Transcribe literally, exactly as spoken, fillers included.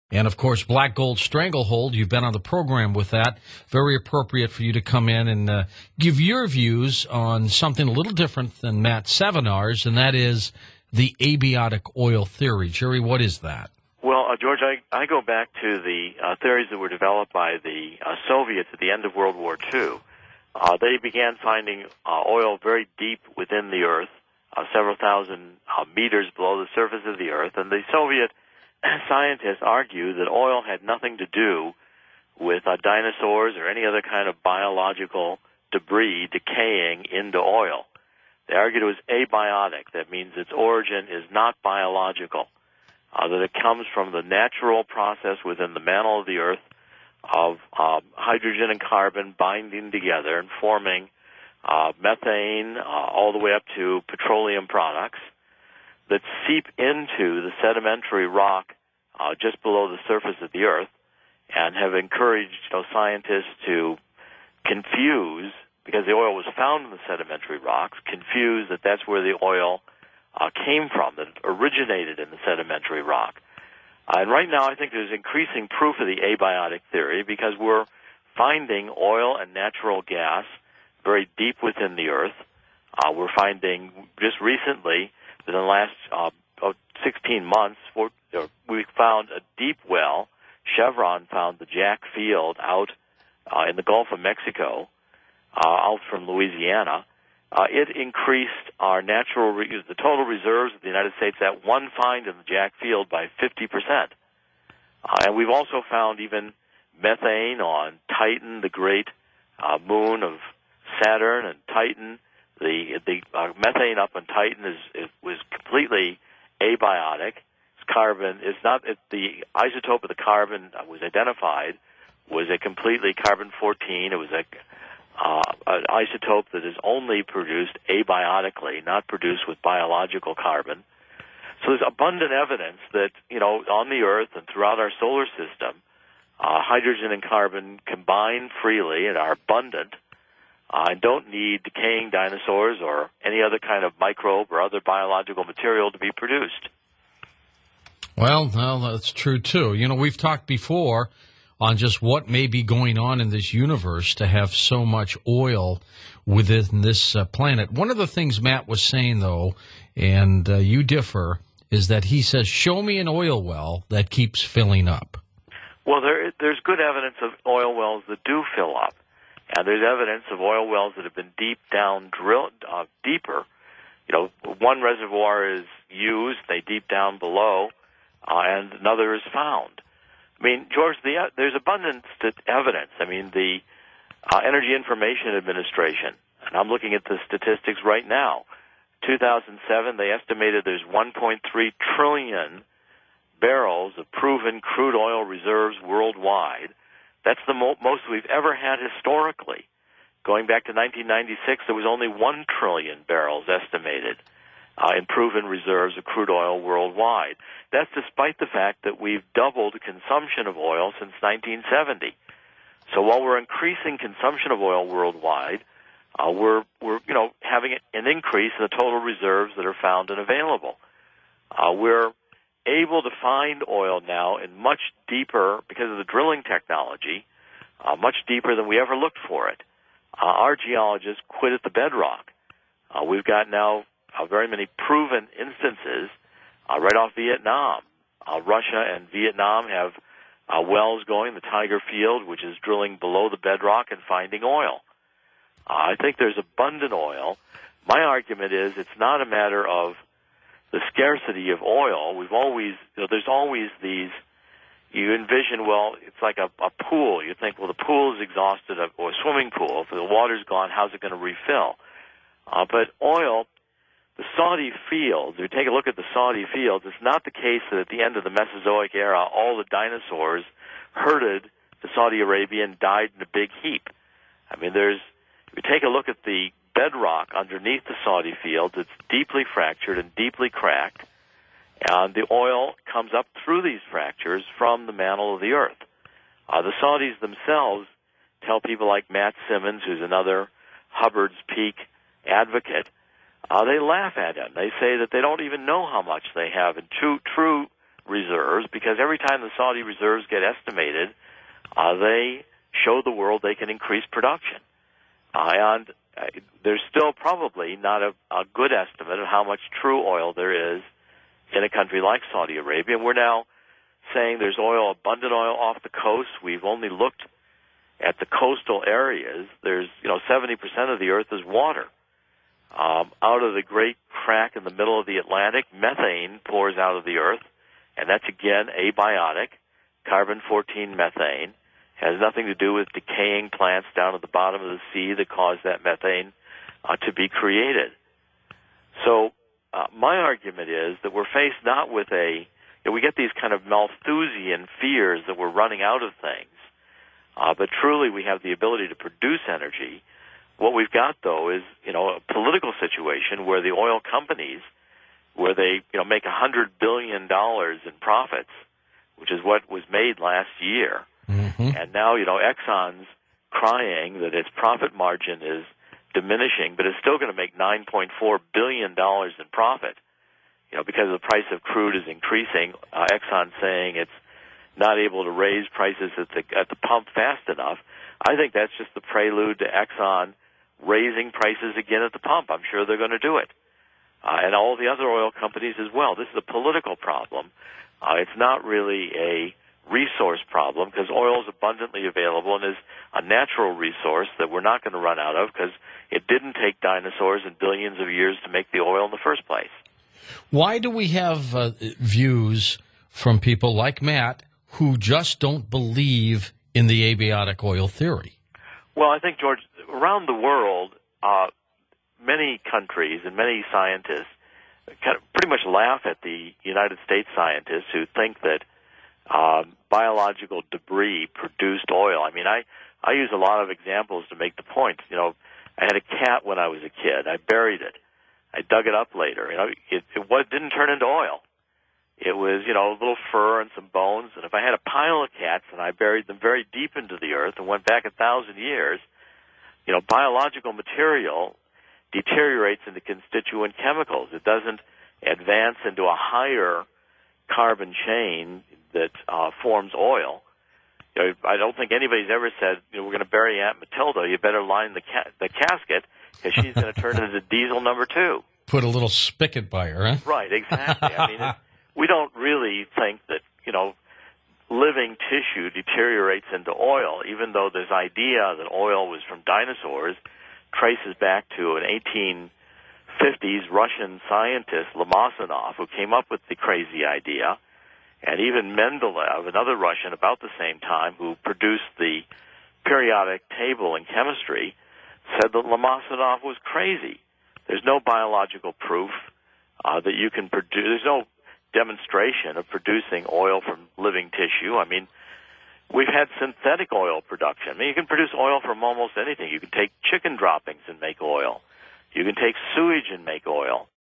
And, of course, Black Gold Stranglehold, you've been on the program with that. Very appropriate for you to come in and uh, give your views on something a little different than Matt Savinar's, and that is the abiotic oil theory. Jerry, what is that? Well, uh, George, I, I go back to the uh, theories that were developed by the uh, Soviets at the end of World War Two. Uh, they began finding uh, oil very deep within the Earth, uh, several thousand uh, meters below the surface of the Earth, and the Soviet scientists argue that oil had nothing to do with uh, dinosaurs or any other kind of biological debris decaying into oil. They argued it was abiotic. That means its origin is not biological, uh, that it comes from the natural process within the mantle of the Earth of uh, hydrogen and carbon binding together and forming uh, methane uh, all the way up to petroleum products that seep into the sedimentary rock uh, just below the surface of the Earth, and have encouraged you know, scientists to confuse, because the oil was found in the sedimentary rocks, confuse that that's where the oil uh, came from, that it originated in the sedimentary rock. Uh, and right now I think there's increasing proof of the abiotic theory because we're finding oil and natural gas very deep within the Earth. Uh, we're finding just recently in the last uh, sixteen months, for, uh, we found a deep well. Chevron found the Jack Field out uh, in the Gulf of Mexico, uh, out from Louisiana. Uh, it increased our natural, re- the total reserves of the United States, that one find in the Jack Field, by fifty percent. Uh, and we've also found even methane on Titan, the great uh, moon of Saturn, and Titan. The the uh, methane up on Titan is, is was completely abiotic. It's carbon. It's not it, the isotope of the carbon that was identified was a completely carbon fourteen. It was a uh, an isotope that is only produced abiotically, not produced with biological carbon. So there's abundant evidence that you know on the Earth and throughout our solar system, uh, hydrogen and carbon combine freely and are abundant. I uh, don't need decaying dinosaurs or any other kind of microbe or other biological material to be produced. Well, well, that's true, too. You know, we've talked before on just what may be going on in this universe to have so much oil within this uh, planet. One of the things Matt was saying, though, and uh, you differ, is that he says, show me an oil well that keeps filling up. Well, there, there's good evidence of oil wells that do fill up. And there's evidence of oil wells that have been deep down, drilled uh, deeper. You know, one reservoir is used, they deep down below, uh, and another is found. I mean, George, the, uh, there's abundant st- evidence. I mean, the uh, Energy Information Administration, and I'm looking at the statistics right now. two thousand seven, they estimated there's one point three trillion barrels of proven crude oil reserves worldwide. That's the mo- most we've ever had historically. Going back to nineteen ninety-six, there was only one trillion barrels estimated uh, in proven reserves of crude oil worldwide. That's despite the fact that we've doubled consumption of oil since nineteen seventy. So while we're increasing consumption of oil worldwide, uh, we're, we're you know, having an increase in the total reserves that are found and available. Uh, we're able to find oil now in much deeper, because of the drilling technology, uh, much deeper than we ever looked for it. Uh, our geologists quit at the bedrock. Uh, we've got now uh, very many proven instances uh, right off Vietnam. Uh, Russia and Vietnam have uh, wells going, the Tiger Field, which is drilling below the bedrock and finding oil. Uh, I think there's abundant oil. My argument is it's not a matter of the scarcity of oil. We've always, you know, there's always these, you envision, well, it's like a, a pool. You think, well, the pool is exhausted, or a swimming pool. If the water's gone, how's it going to refill? Uh, but oil, the Saudi fields, if you take a look at the Saudi fields, it's not the case that at the end of the Mesozoic era, all the dinosaurs herded to Saudi Arabia and died in a big heap. I mean, there's, if you take a look at the bedrock underneath the Saudi fields, it's deeply fractured and deeply cracked, and the oil comes up through these fractures from the mantle of the Earth. Uh, the Saudis themselves tell people like Matt Simmons, who's another Hubbard's Peak advocate, uh, they laugh at him. They say that they don't even know how much they have in true, true reserves because every time the Saudi reserves get estimated, uh, they show the world they can increase production. Uh, and uh, there's still probably not a, a good estimate of how much true oil there is in a country like Saudi Arabia. And we're now saying there's oil, abundant oil off the coast. We've only looked at the coastal areas. There's, you know, seventy percent of the earth is water. Um, out of the great crack in the middle of the Atlantic, methane pours out of the earth, and that's, again, abiotic, carbon fourteen methane. Has nothing to do with decaying plants down at the bottom of the sea that cause that methane uh, to be created. So uh, my argument is that we're faced not with a, you know, we get these kind of Malthusian fears that we're running out of things, uh, but truly we have the ability to produce energy. What we've got, though, is, you know, a political situation where the oil companies, where they, you know, make one hundred billion dollars in profits, which is what was made last year. Mm-hmm. And now, you know, Exxon's crying that its profit margin is diminishing, but it's still going to make nine point four billion dollars in profit, you know, because the price of crude is increasing. Uh, Exxon's saying it's not able to raise prices at the, at the pump fast enough. I think that's just the prelude to Exxon raising prices again at the pump. I'm sure they're going to do it. Uh, and all the other oil companies as well. This is a political problem. Uh, it's not really a resource problem because oil is abundantly available and is a natural resource that we're not going to run out of because it didn't take dinosaurs and billions of years to make the oil in the first place. Why do we have uh, views from people like Matt who just don't believe in the abiotic oil theory? Well, I think, George, around the world, uh, many countries and many scientists kind of pretty much laugh at the United States scientists who think that um, biological debris produced oil. I mean, I, I use a lot of examples to make the point. You know, I had a cat when I was a kid. I buried it. I dug it up later. You know, it, it was, didn't turn into oil. It was, you know, a little fur and some bones. And if I had a pile of cats and I buried them very deep into the earth and went back a thousand years, you know, biological material deteriorates into constituent chemicals. It doesn't advance into a higher carbon chain that uh, forms oil. You know, I don't think anybody's ever said, you know, we're going to bury Aunt Matilda. You better line the ca- the casket because she's going to turn into diesel number two. Put a little spigot by her, huh? Right, exactly. I mean, it, we don't really think that, you know, living tissue deteriorates into oil, even though this idea that oil was from dinosaurs traces back to an eighteen fifties Russian scientist, Lomonosov, who came up with the crazy idea, and even Mendeleev, another Russian about the same time, who produced the periodic table in chemistry, said that Lomonosov was crazy. There's no biological proof uh, that you can produce. There's no demonstration of producing oil from living tissue. I mean, we've had synthetic oil production. I mean, you can produce oil from almost anything. You can take chicken droppings and make oil. You can take sewage and make oil.